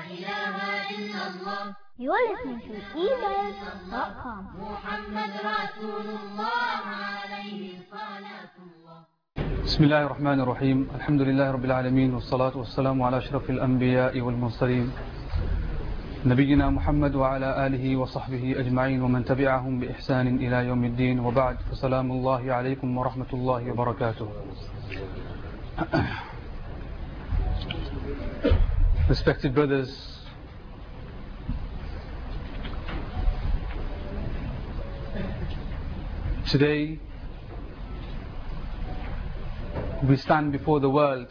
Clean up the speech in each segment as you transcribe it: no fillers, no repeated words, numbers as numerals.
إله إلا الله. You are listening to eBird.com. محمد رسول الله عليه صلاة الله. بسم الله الرحمن الرحيم. الحمد لله رب العالمين، والصلاة والسلام على أشرف الأنبياء والمرسلين نبينا محمد وعلى آله وصحبه أجمعين ومن تبعهم بإحسان إلى يوم الدين، وبعد، فسلام الله عليكم ورحمة الله وبركاته. Respected brothers, today we stand before the world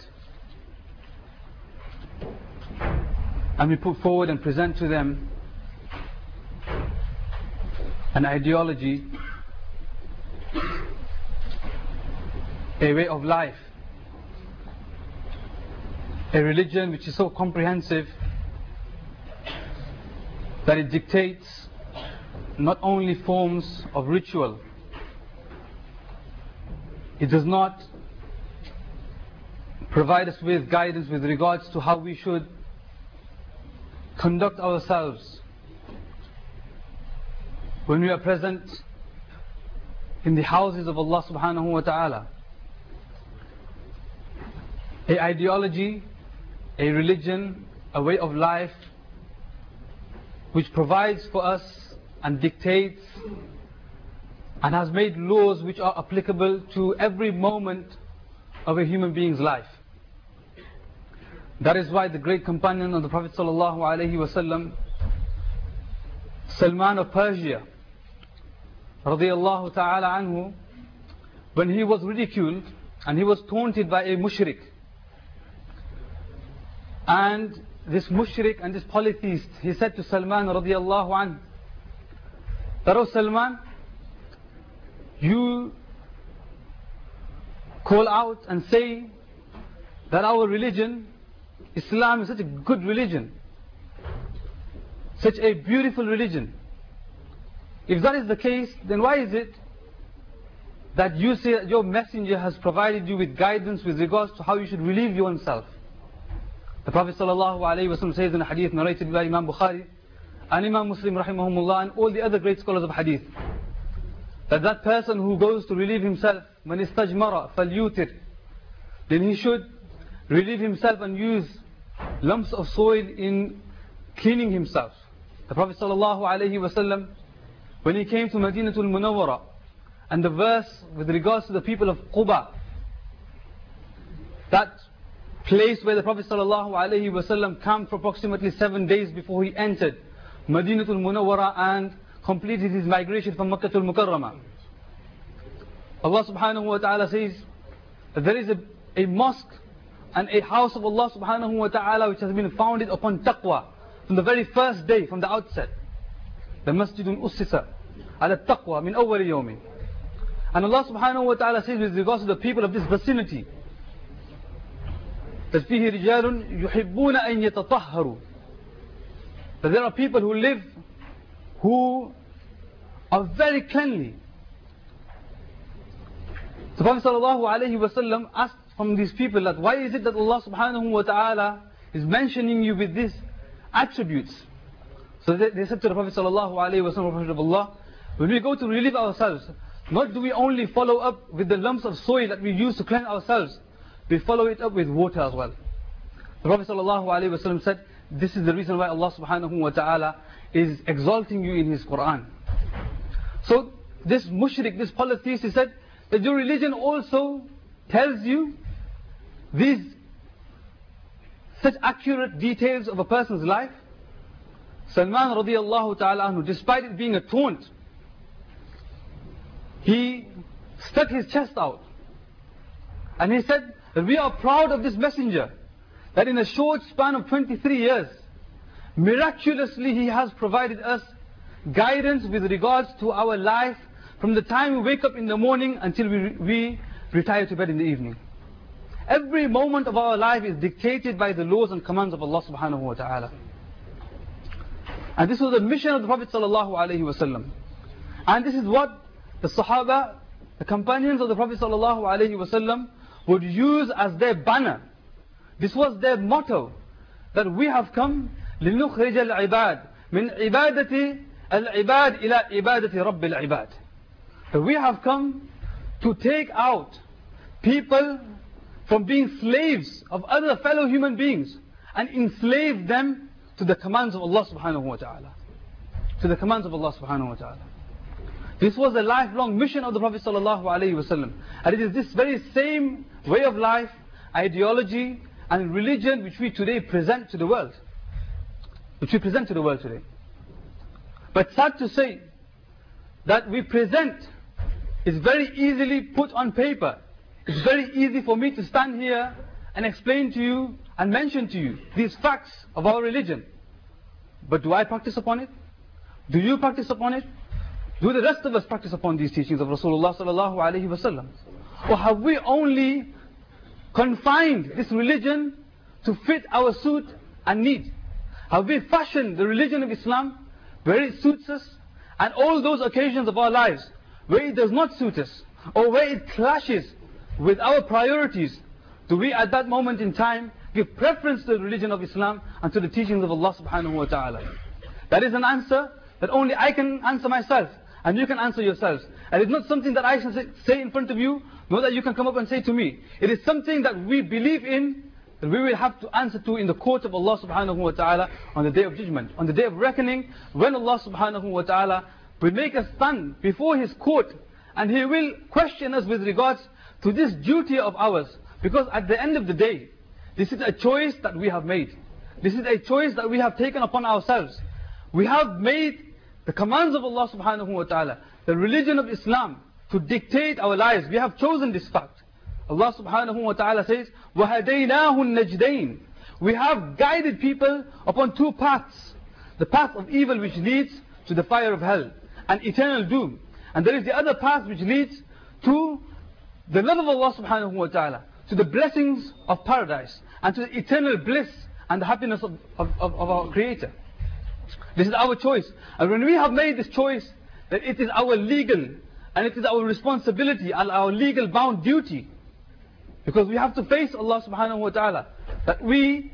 and we put forward and present to them an ideology, a way of life, a religion which is so comprehensive that it dictates not only forms of ritual, it does not provide us with guidance with regards to how we should conduct ourselves when we are present in the houses of Allah subhanahu wa ta'ala. A ideology, a religion, a way of life which provides for us and dictates and has made laws which are applicable to every moment of a human being's life. That is why the great companion of the Prophet sallallahu alaihi wasallam, Salman of Persia, radiyallahu ta'ala anhu, when he was ridiculed and he was taunted by a mushrik, and this mushrik and this polytheist, he said to Salman radiyallahu anhu, that, "O Salman, you call out and say that our religion, Islam, is such a good religion, such a beautiful religion. If that is the case, then why is it that you say that your messenger has provided you with guidance with regards to how you should relieve yourself?" The Prophet ﷺ says in a hadith narrated by Imam Bukhari and Imam Muslim rahimahumullah and all the other great scholars of hadith, that that person who goes to relieve himself, man istajmara falyutir, then he should relieve himself and use lumps of soil in cleaning himself. The Prophet ﷺ, when he came to Madinatul Munawwara, and the verse with regards to the people of Quba, that place where the Prophet ﷺ camped for approximately 7 days before he entered Madinatul Munawwara and completed his migration from Makkah to Mukarramah. Allah subhanahu wa ta'ala says that there is a mosque and a house of Allah subhanahu wa ta'ala which has been founded upon taqwa from the very first day, from the outset. The masjidun ussisa ala taqwa min awwal yawmin. And Allah subhanahu wa ta'ala says with regards to the people of this vicinity, that فيه رجال يحبون أن يتطهروا, that there are people who live who are very cleanly. The Prophet ﷺ asked from these people that why is it that Allah subhanahu wa ta'ala is mentioning you with these attributes? So they said to the Prophet ﷺ, Prophet of Allah, when we go to relieve ourselves, not do we only follow up with the lumps of soil that we use to cleanse ourselves, we follow it up with water as well. The Prophet ﷺ said, this is the reason why Allah subhanahu wa ta'ala is exalting you in His Quran. So this mushrik, this polytheist, he said that your religion also tells you these such accurate details of a person's life. Salman radiyallahu ta'ala anhu, despite it being a taunt, he stuck his chest out and he said that we are proud of this messenger, that in a short span of 23 years, miraculously he has provided us guidance with regards to our life from the time we wake up in the morning until we retire to bed in the evening. Every moment of our life is dictated by the laws and commands of Allah subhanahu wa ta'ala. And this was the mission of the Prophet sallallahu alaihi wasallam. And this is what the Sahaba, the companions of the Prophet sallallahu alaihi wasallam, would use as their banner. This was their motto, that we have come لنخرج العباد من عبادة العباد إلى عبادة رب العباد. We have come to take out people from being slaves of other fellow human beings and enslave them to the commands of Allah subhanahu wa ta'ala. To the commands of Allah subhanahu wa ta'ala. This was a lifelong mission of the Prophet sallallahu alaihi wasallam. And it is this very same way of life, ideology and religion which we today present to the world. Which we present to the world today. But sad to say that we present is very easily put on paper. It's very easy for me to stand here and explain to you and mention to you these facts of our religion. But do I practice upon it? Do you practice upon it? Do the rest of us practice upon these teachings of Rasulullah sallallahu alaihi wasallam? Or have we only confined this religion to fit our suit and need? Have we fashioned the religion of Islam where it suits us, and all those occasions of our lives where it does not suit us, or where it clashes with our priorities, do we at that moment in time give preference to the religion of Islam and to the teachings of Allah subhanahu wa ta'ala? That is an answer that only I can answer myself, and you can answer yourselves. And it's not something that I should say in front of you, nor that you can come up and say to me. It is something that we believe in, that we will have to answer to in the court of Allah subhanahu wa ta'ala on the day of judgment, on the day of reckoning, when Allah subhanahu wa ta'ala will make us stand before His court, and He will question us with regards to this duty of ours. Because at the end of the day, this is a choice that we have made. This is a choice that we have taken upon ourselves. We have made the commands of Allah subhanahu wa ta'ala, the religion of Islam, to dictate our lives. We have chosen this fact. Allah subhanahu wa ta'ala says, وَهَدَيْنَاهُ النَّجْدَيْنِ. We have guided people upon two paths. The path of evil which leads to the fire of hell and eternal doom. And there is the other path which leads to the love of Allah subhanahu wa ta'ala, to the blessings of paradise, and to the eternal bliss and the happiness of our Creator. This is our choice. And when we have made this choice, that it is our legal and it is our responsibility and our legal bound duty, because we have to face Allah subhanahu wa ta'ala, that we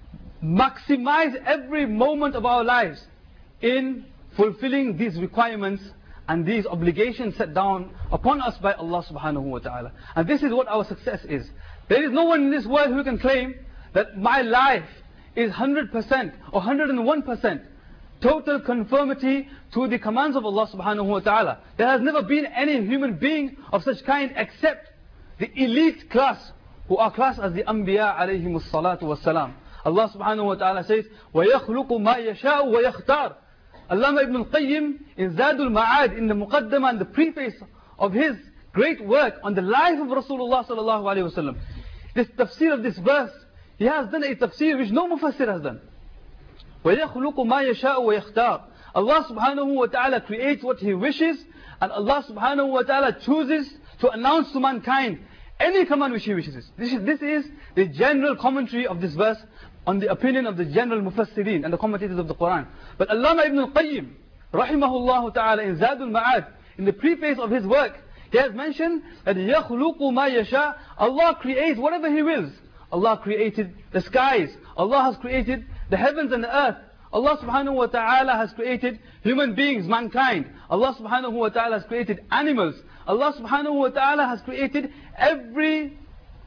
maximize every moment of our lives in fulfilling these requirements and these obligations set down upon us by Allah subhanahu wa ta'ala. And this is what our success is. There is no one in this world who can claim that my life is 100% or 101% total conformity to the commands of Allah subhanahu wa ta'ala. There has never been any human being of such kind except the elite class, who are classed as the Anbiya alayhimus salatu wassalam. Allah subhanahu wa ta'ala says, وَيَخْلُقُ مَا يَشَاءُ وَيَخْتَارُ. Allama ibn al-Qayyim in Zadul Ma'ad, in the Muqaddamah and the preface of his great work on the life of Rasulullah sallallahu alayhi wa sallam, this tafsir of this verse, he has done a tafsir which no mufassir has done. وَيَخْلُقُ مَا يَشَاءُ وَيَخْتَارُ. Allah subhanahu wa ta'ala creates what He wishes, and Allah subhanahu wa ta'ala chooses to announce to mankind any command which He wishes. This is the general commentary of this verse on the opinion of the general mufassirin and the commentators of the Quran. But Allama ibn al-Qayyim, rahimahullah ta'ala, in Zadul Ma'ad, in the preface of his work, he has mentioned that يَخْلُقُ مَا يَشَاءُ. Allah creates whatever He wills. Allah created the skies. Allah has created the heavens and the earth. Allah subhanahu wa ta'ala has created human beings, mankind. Allah subhanahu wa ta'ala has created animals. Allah subhanahu wa ta'ala has created everything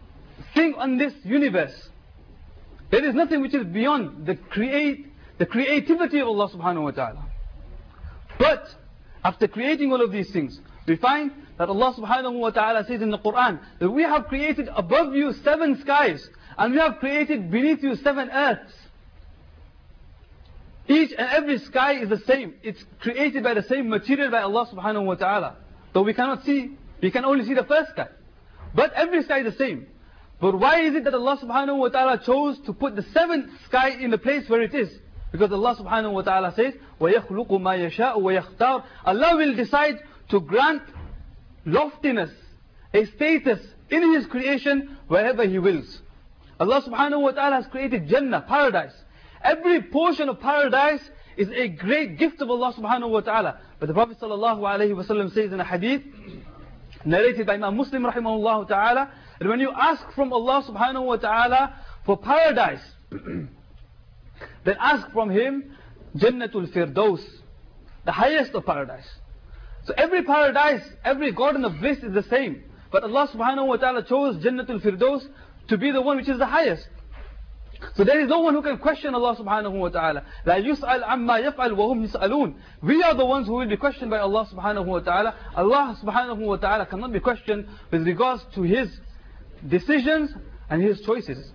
on this universe. There is nothing which is beyond the creativity of Allah subhanahu wa ta'ala. But after creating all of these things, we find that Allah subhanahu wa ta'ala says in the Quran that we have created above you 7 skies, and we have created beneath you 7 earths. Each and every sky is the same. It's created by the same material by Allah subhanahu wa ta'ala. Though we cannot see, we can only see the first sky. But every sky is the same. But why is it that Allah subhanahu wa ta'ala chose to put the 7th sky in the place where it is? Because Allah subhanahu wa ta'ala says, وَيَخْلُقُ مَا يَشَاءُ وَيَخْتَارُ. Allah will decide to grant loftiness, a status in His creation wherever He wills. Allah subhanahu wa ta'ala has created Jannah, paradise. Every portion of paradise is a great gift of Allah subhanahu wa ta'ala. But the Prophet sallallahu alayhi wa sallam says in a hadith, narrated by Imam Muslim rahimahullah ta'ala, that when you ask from Allah subhanahu wa ta'ala for paradise, then ask from him Jannatul Firdaus, the highest of paradise. So every paradise, every garden of bliss is the same. But Allah subhanahu wa ta'ala chose Jannatul Firdaus to be the one which is the highest. So there is no one who can question Allah subhanahu wa ta'ala. لا يسأل عما يفعل وهم يسألون. We are the ones who will be questioned by Allah subhanahu wa ta'ala. Allah subhanahu wa ta'ala cannot be questioned with regards to His decisions and His choices.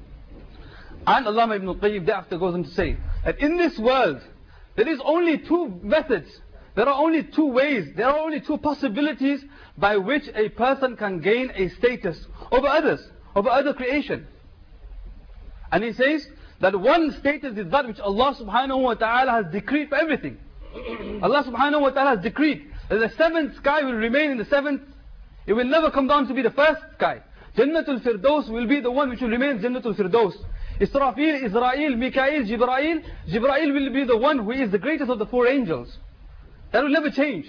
And Allama Ibn al-Qayyim thereafter goes on to say that in this world there is only two methods, there are only two ways, there are only two possibilities by which a person can gain a status over others, over other creation. And he says that one status is that which Allah subhanahu wa ta'ala has decreed for everything. Allah subhanahu wa ta'ala has decreed that the seventh sky will remain in the seventh. It will never come down to be the first sky. Jannatul Firdaus will be the one which will remain Jannatul Firdaus. Israfil, Israel, Mikael, Jibrail. Jibrail will be the one who is the greatest of the four angels. That will never change.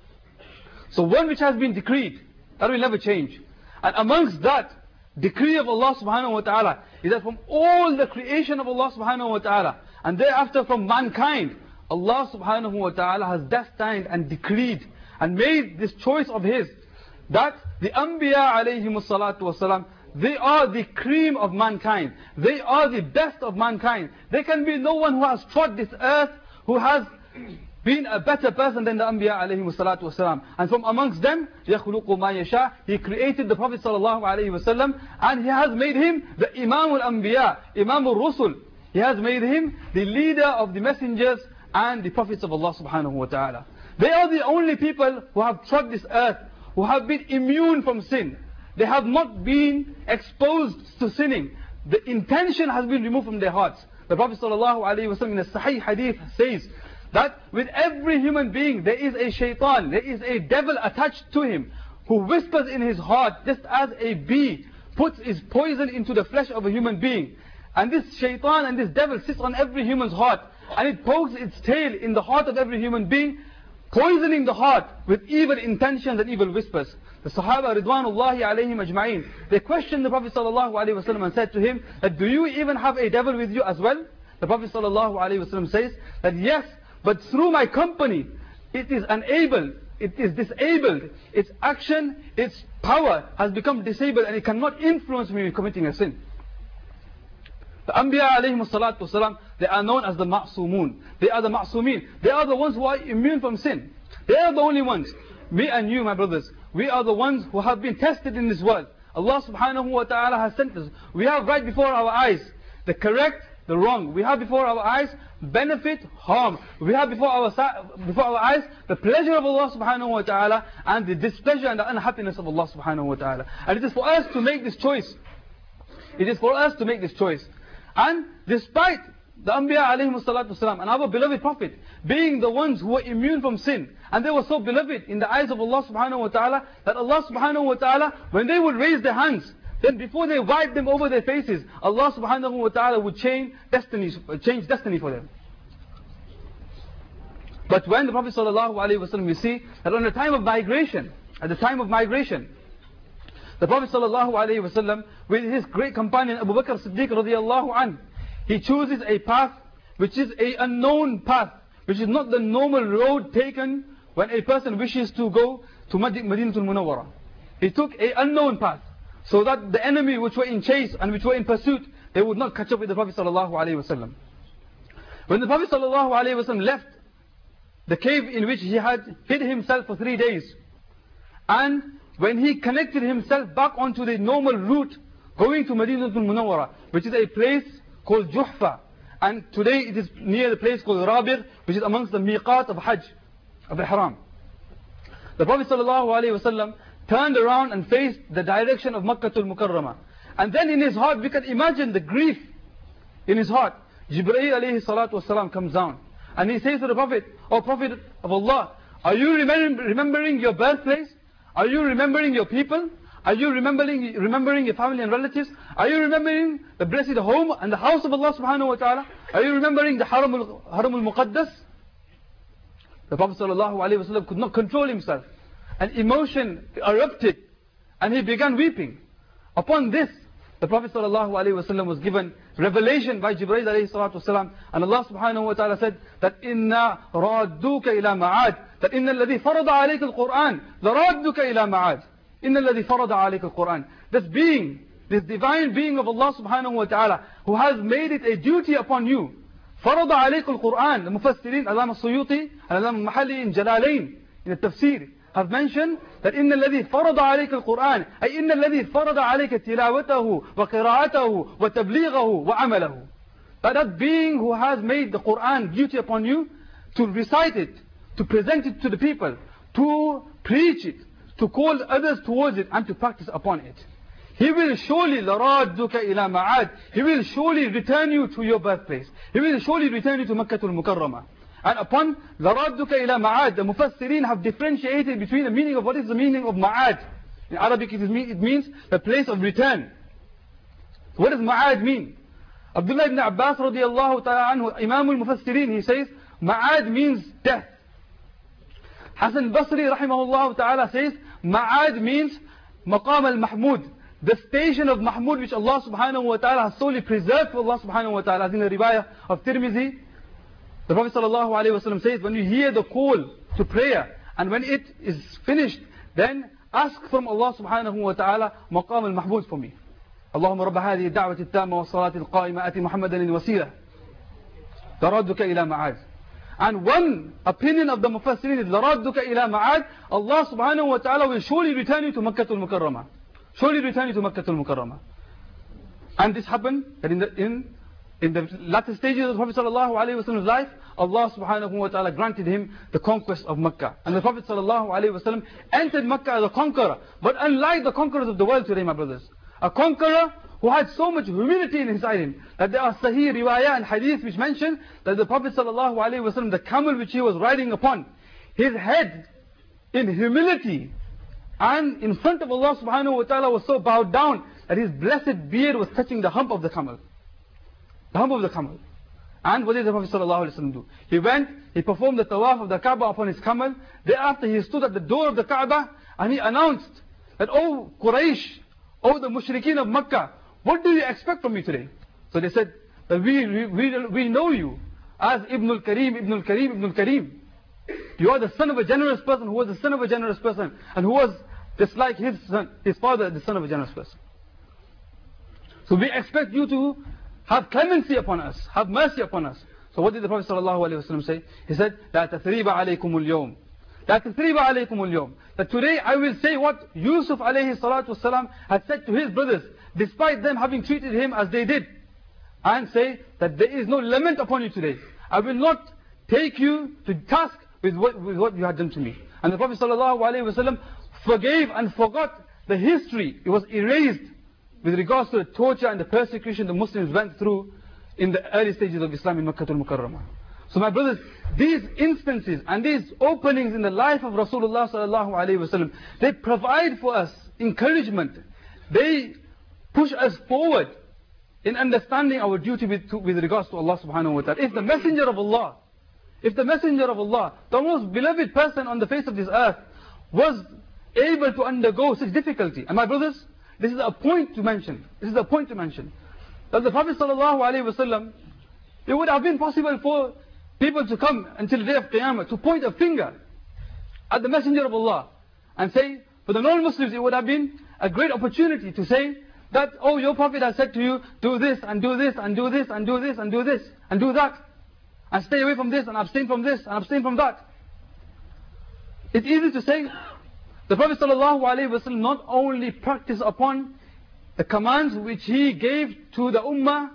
So one which has been decreed, that will never change. And amongst that decree of Allah subhanahu wa ta'ala is that from all the creation of Allah subhanahu wa ta'ala and thereafter from mankind, Allah subhanahu wa ta'ala has destined and decreed and made this choice of His that the Anbiya alayhimus salatu wasalam, they are the cream of mankind. They are the best of mankind. There can be no one who has trod this earth who has been a better person than the Anbiya alayhimus salatu wasalam. And from amongst them, يَخْلُقُ مَا يَشَاءُ, He created the Prophet sallallahu alayhi wasallam, and He has made him the Imam al-Anbiya, Imam al-Rusul. He has made him the leader of the messengers and the prophets of Allah subhanahu wa ta'ala. They are the only people who have trod this earth, who have been immune from sin. They have not been exposed to sinning. The intention has been removed from their hearts. The Prophet sallallahu alayhi wasallam in a Sahih hadith says that with every human being there is a shaitan, there is a devil attached to him who whispers in his heart just as a bee puts its poison into the flesh of a human being. And this shaitan and this devil sits on every human's heart and it pokes its tail in the heart of every human being, poisoning the heart with evil intentions and evil whispers. The Sahaba Ridwanullahi alayhim ajma'in, they questioned the Prophet sallallahu alayhi wasallam and said to him that, do you even have a devil with you as well? The Prophet sallallahu alayhi wasallam says that yes, but through my company, it is unable, it is disabled. Its action, its power has become disabled and it cannot influence me in committing a sin. The Anbiya alayhimus salatu wasalam, they are known as the Ma'sumun. They are the Ma'sumin. They are the ones who are immune from sin. They are the only ones. Me and you, my brothers, we are the ones who have been tested in this world. Allah subhanahu wa ta'ala has sent us. We have right before our eyes the correct, the wrong. We have before our eyes benefit, harm. We have before our eyes the pleasure of Allah subhanahu wa ta'ala and the displeasure and the unhappiness of Allah subhanahu wa ta'ala. And it is for us to make this choice. It is for us to make this choice. And despite the Anbiya alayhimus salatu wasalam and our beloved Prophet being the ones who were immune from sin, and they were so beloved in the eyes of Allah subhanahu wa ta'ala that Allah subhanahu wa ta'ala, when they would raise their hands, then before they wiped them over their faces, Allah subhanahu wa ta'ala would change destiny for them. But when the Prophet sallallahu alayhi wasallam, we see that on the time of migration, the Prophet sallallahu alayhi wasallam, with his great companion Abu Bakr Siddiq radiyallahu anhu, he chooses a path which is an unknown path, which is not the normal road taken when a person wishes to go to Madinatul Munawwara. He took an unknown path, so that the enemy which were in chase and which were in pursuit, they would not catch up with the Prophet sallallahu alayhi wasallam. When the Prophet sallallahu alayhi wasallam left the cave in which he had hid himself for 3 days, and when he connected himself back onto the normal route going to Madinatul Munawwara, which is a place called Juhfa, and today it is near the place called Rabir, which is amongst the miqat of Hajj, of Ihram. The Prophet ﷺ turned around and faced the direction of Makkatul Mukarramah. And then in his heart, we can imagine the grief in his heart. Jibreel alayhi salatu wasalam comes down and he says to the Prophet, O Prophet of Allah, are you remembering your birthplace? Are you remembering your people? Are you remembering your family and relatives? Are you remembering the blessed home and the house of Allah subhanahu wa ta'ala? Are you remembering the Haram al-Muqaddas? The Prophet sallallahu alayhi wasallam could not control himself, and emotion erupted and he began weeping. Upon this, the Prophet ﷺ was given revelation by Jibreel alayhi salatu wasalam, and Allah subhanahu wa ta'ala said that inna radduka ila ma'ad, that inna alladhi farada alayka al-Qur'an la radduka ila ma'ad, inna alladhi farada alayka al-Qur'an. This being, this divine being of Allah subhanahu wa ta'ala, who has made it a duty upon you, farada alayka al-Qur'an. The Mufassirin, Allama Suyuti and Allama Mahalli in Jalalain, in the Tafsir, have mentioned that إن الذي فرض عليك القرآن أي إن الذي فرض عليك تلاوته وقراءته وتبليغه وعمله. That being who has made the Quran duty upon you to recite it, to present it to the people, to preach it, to call others towards it, and to practice upon it. He will surely لَرَادُّكَ إِلَى مَعَادٍ. He will surely return you to your birthplace. He will surely return you to Makkah al-Mukarramah. And upon لَرَادُّكَ إِلَى مَعَادٍ, the Mufassirin have differentiated between the meaning of what is the meaning of Ma'ad. In Arabic it means the place of return. What does Ma'ad mean? Abdullah ibn Abbas radiyallahu ta'ala anhu, Imam al-Mufassirin, he says Ma'ad means death. Hasan Basri rahimahullah ta'ala says Ma'ad means Maqam al-Mahmud, the station of Mahmud which Allah subhanahu wa ta'ala has solely preserved for Allah subhanahu wa ta'ala. As in the riwayah of Tirmizi, the Prophet sallallahu alayhi wa sallam says, when you hear the call to prayer and when it is finished, then ask from Allah subhanahu wa ta'ala Maqam al-Mahmud for me. اللهم رب هذه الدعوة التامة والصلاة القائمة آتِ محمدا الوسيلة لَرَادُّكَ إِلَى مَعَادٍ. And one opinion of the Mufassirin is لَرَادُّكَ إِلَى مَعَادٍ, Allah subhanahu wa ta'ala will surely return you to Makkah al-Mukarramah. Surely return you to Makkah al-Mukarramah. And this happened that in the latter stages of the Prophet sallallahu alayhi wa sallam's life, Allah subhanahu wa ta'ala granted him the conquest of Makkah. And the Prophet sallallahu alayhi wa sallam entered Makkah as a conqueror. But unlike the conquerors of the world today, my brothers, a conqueror who had so much humility inside him, that there are sahih riwayah and hadith which mention that the Prophet sallallahu alayhi wa sallam, the camel which he was riding upon, his head in humility and in front of Allah subhanahu wa ta'ala was so bowed down that his blessed beard was touching the hump of the camel. The hump of the camel. And what did the Prophet ﷺ do? He went, he performed the tawaf of the Kaaba upon his camel. Thereafter he stood at the door of the Kaaba and he announced that, "O Quraysh, O the mushrikeen of Makkah, what do you expect from me today?" So they said that we know you as Ibn al-Karim, Ibn al-Karim, Ibn al-Karim. You are the son of a generous person who was the son of a generous person and who was just like his son, his father, the son of a generous person. So we expect you to have clemency upon us, have mercy upon us. So what did the Prophet ﷺ say? He said, "La tathriba alaykum al-yawm." La tathriba alaykum al-yawm. That today I will say what Yusuf alayhi salatu wasalam had said to his brothers, despite them having treated him as they did. And say that there is no lament upon you today. I will not take you to task with what you had done to me. And the Prophet ﷺ forgave and forgot the history. It was erased with regards to the torture and the persecution the Muslims went through in the early stages of Islam in Makkah al-Mukarramah. So my brothers, these instances and these openings in the life of Rasulullah sallallahu alayhi wa sallam, they provide for us encouragement. They push us forward in understanding our duty with regards to Allah subhanahu wa ta'ala. If the Messenger of Allah, the most beloved person on the face of this earth, was able to undergo such difficulty, and my brothers, this is a point to mention. That the Prophet ﷺ, it would have been possible for people to come until the day of Qiyamah to point a finger at the Messenger of Allah and say, for the non-Muslims, it would have been a great opportunity to say that, "Oh, your Prophet has said to you, do this and do this and do this and do this and do this and do that, and stay away from this and abstain from this and abstain from that." It's easy to say. The Prophet ﷺ not only practiced upon the commands which he gave to the Ummah,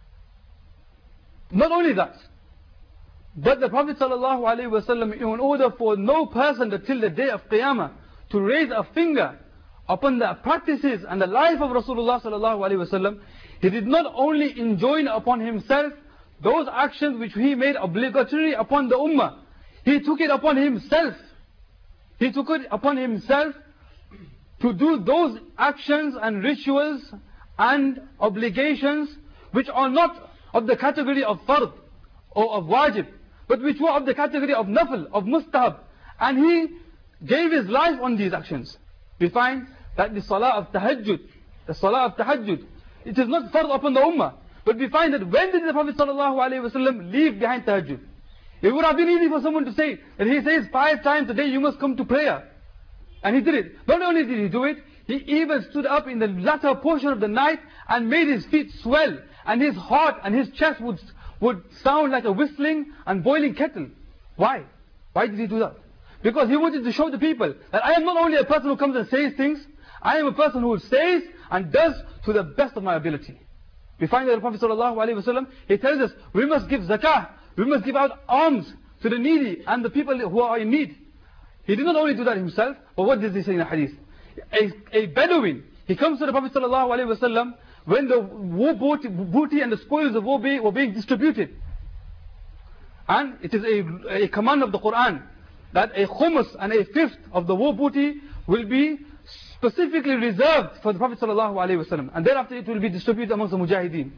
not only that, but the Prophet ﷺ, in order for no person till the day of Qiyamah to raise a finger upon the practices and the life of Rasulullah ﷺ, he did not only enjoin upon himself those actions which he made obligatory upon the Ummah, he took it upon himself. He took it upon himself to do those actions and rituals and obligations which are not of the category of fard or of wajib, but which were of the category of nafl, of mustahab. And he gave his life on these actions. We find that the salah of tahajjud, It is not fard upon the ummah. But we find that when did the Prophet ﷺ leave behind tahajjud? It would have been easy for someone to say that he says 5 times a day you must come to prayer. And he did it. Not only did he do it, he even stood up in the latter portion of the night and made his feet swell. And his heart and his chest would sound like a whistling and boiling kettle. Why? Why did he do that? Because he wanted to show the people that I am not only a person who comes and says things, I am a person who says and does to the best of my ability. We find that the Prophet ﷺ, he tells us, we must give zakah, we must give out alms to the needy and the people who are in need. He did not only do that himself, but what does he say in the hadith? A Bedouin, he comes to the Prophet ﷺ when the war booty and the spoils of war were being distributed. And it is a command of the Quran that a khumus and a fifth of the war booty will be specifically reserved for the Prophet ﷺ, and thereafter it will be distributed amongst the mujahideen.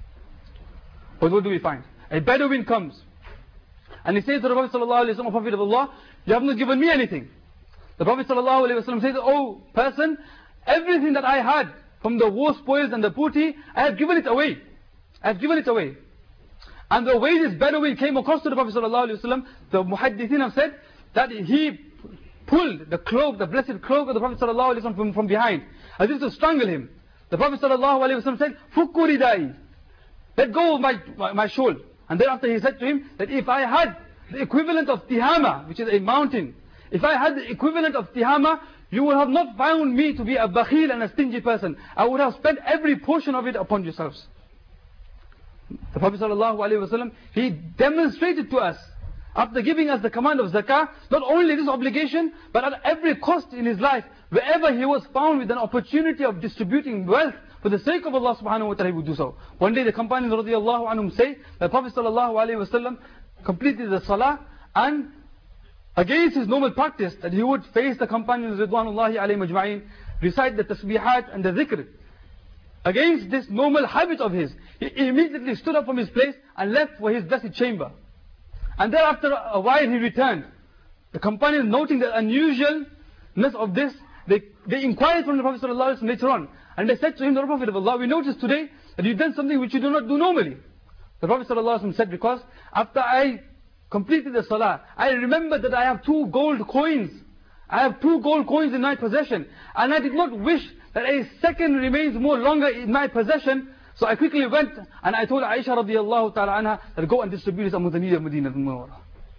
But what do we find? A Bedouin comes and he says to the Prophet ﷺ, O Prophet of Allah, you have not given me anything. The Prophet ﷺ says, O person, everything that I had from the war spoils and the booty, I have given it away. I have given it away. And the way this Bedouin came across to the Prophet ﷺ, the muhaddithin have said that he pulled the cloak, the blessed cloak of the Prophet ﷺ from behind, as if to strangle him. The Prophet ﷺ said, Fukku ridai, let go of my shawl. And thereafter he said to him that if I had the equivalent of Tihama, which is a mountain, if I had the equivalent of Tihama, you would have not found me to be a bakhil and a stingy person. I would have spent every portion of it upon yourselves. The Prophet ﷺ, he demonstrated to us, after giving us the command of zakah, not only this obligation, but at every cost in his life, wherever he was found with an opportunity of distributing wealth for the sake of Allah subhanahu wa ta'ala, he would do so. One day the companions radiallahu anhum say, that Prophet ﷺ completed the salah, and against his normal practice, that he would face the companions ridwanullahi alayhim ajma'in, recite the tasbihat and the dhikr. Against this normal habit of his, he immediately stood up from his place and left for his blessed chamber. And thereafter a while he returned. The companions, noting the unusualness of this, they inquired from the Prophet ﷺ later on. And they said to him, the Prophet of Allah, we noticed today that you've done something which you do not do normally. The Prophet ﷺ said, because after I completed the salah, I remembered that I have 2 gold coins. I have 2 gold coins in my possession. And I did not wish that a second remains more longer in my possession. So I quickly went and I told Aisha radiallahu ta'ala anha that go and distribute this among the needy of Medina al-Munawwarah.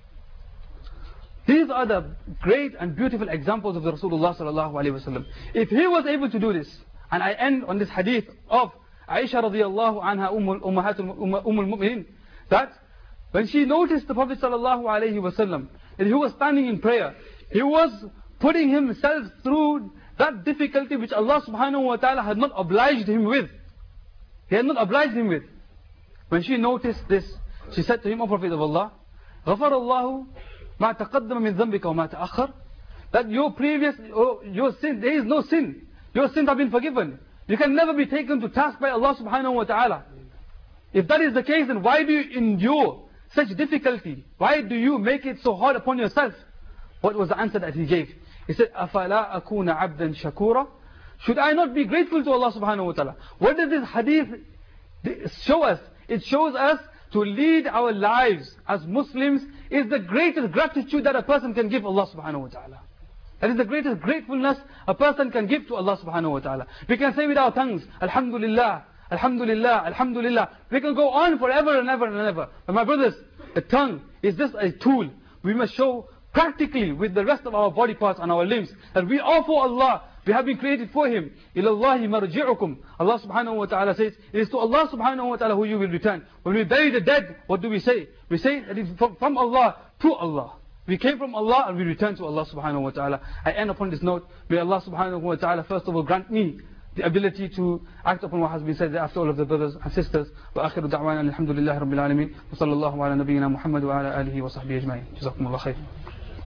These are the great and beautiful examples of the Rasulullah sallallahu alayhi wa sallam. If he was able to do this, and I end on this hadith of Aisha radiallahu anha Ummul Mu'minin, that when she noticed the Prophet sallallahu alayhi wa sallam, that he was standing in prayer, he was putting himself through that difficulty which Allah subhanahu wa ta'ala had not obliged him with. He had not obliged him with. When she noticed this, she said to him, O Prophet of Allah, غَفَرَ اللَّهُ مَا تَقَدَّمَ مِنْ ذَنْبِكَ وَمَا تَأَخَّرَ, that your sin, there is no sin. Your sins have been forgiven. You can never be taken to task by Allah subhanahu wa ta'ala. If that is the case, then why do you endure such difficulty? Why do you make it so hard upon yourself? What was the answer that he gave? He said, أَفَلَا أَكُونَ عَبْدًا شَكُورًا, should I not be grateful to Allah subhanahu wa ta'ala? What does this hadith show us? It shows us to lead our lives as Muslims is the greatest gratitude that a person can give Allah subhanahu wa ta'ala. That is the greatest gratefulness a person can give to Allah subhanahu wa ta'ala. We can say with our tongues, Alhamdulillah, Alhamdulillah, Alhamdulillah. We can go on forever and ever and ever. But my brothers, the tongue is just a tool. We must show practically with the rest of our body parts and our limbs that we are for Allah. We have been created for Him. Ilallahi marji'ukum. Allah subhanahu wa ta'ala says, it is to Allah subhanahu wa ta'ala who you will return. When we bury the dead, what do we say? We say that it is from Allah to Allah. We came from Allah and we return to Allah subhanahu wa ta'ala. I end upon this note. May Allah subhanahu wa ta'ala first of all grant me the ability to act upon what has been said after all of the brothers and sisters. Wa akhiru da'wana alhamdulillahi rabbil alameen. Wa sallallahu ala nabiyyina Muhammad wa ala alihi wa sahbihi ajma'in. Jazakumullah khair.